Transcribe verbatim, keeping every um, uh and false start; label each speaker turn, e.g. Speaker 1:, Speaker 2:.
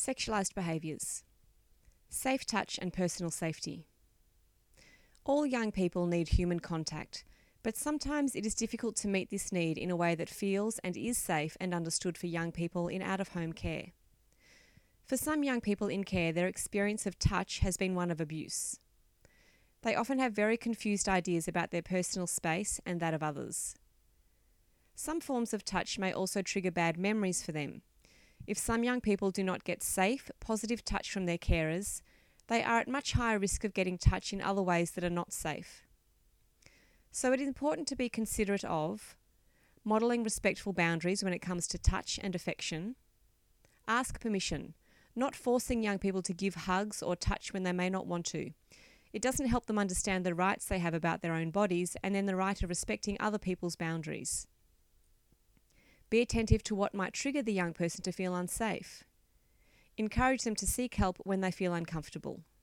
Speaker 1: Sexualised behaviours. Safe touch and personal safety. All young people need human contact, but sometimes it is difficult to meet this need in a way that feels and is safe and understood for young people in out-of-home care. For some young people in care, their experience of touch has been one of abuse. They often have very confused ideas about their personal space and that of others. Some forms of touch may also trigger bad memories for them. If some young people do not get safe, positive touch from their carers, they are at much higher risk of getting touch in other ways that are not safe. So it is important to be considerate of modelling respectful boundaries when it comes to touch and affection. Ask permission, not forcing young people to give hugs or touch when they may not want to. It doesn't help them understand the rights they have about their own bodies and then the right of respecting other people's boundaries. Be attentive to what might trigger the young person to feel unsafe. Encourage them to seek help when they feel uncomfortable.